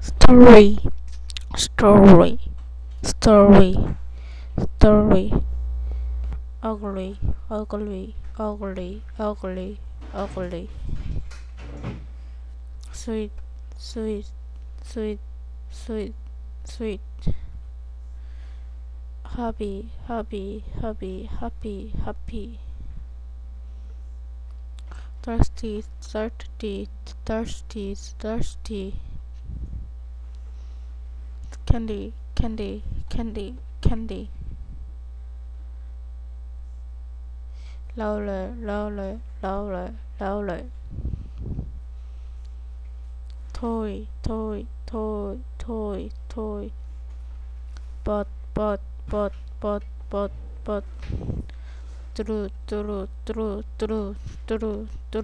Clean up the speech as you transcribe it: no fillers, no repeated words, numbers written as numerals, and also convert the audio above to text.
story, story, story, story, ugly, ugly, ugly, ugly, ugly, sweet, sweet, sweet, sweet, sweet, happy, happy, happy, happy, happy, thirsty, thirsty, thirsty, thirsty, candy, candy, candy, candy, louder, louder, louder, louder, toy, toy, toy, toy, toy, but, but, but, but, but, but, true, true, true, true, true, true.